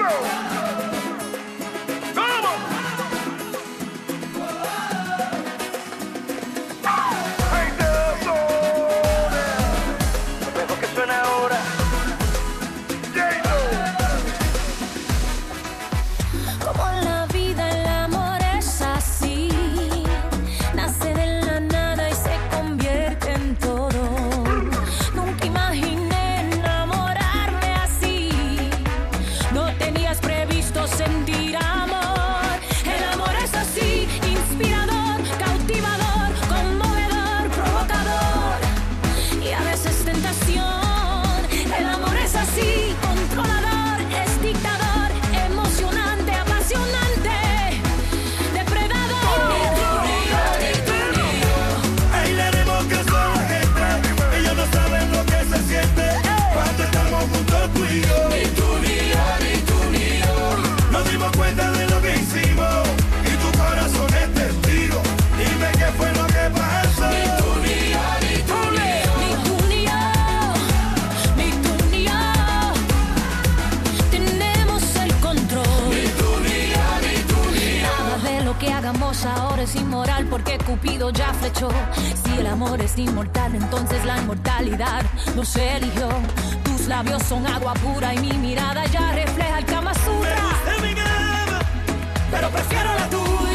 Ahora es inmoral porque Cupido ya flechó. Si el amor es inmortal, entonces la inmortalidad nos eligió. Tus labios son agua pura y mi mirada ya refleja el Kama Sutra. Me gusta mi cama, pero prefiero la tuya.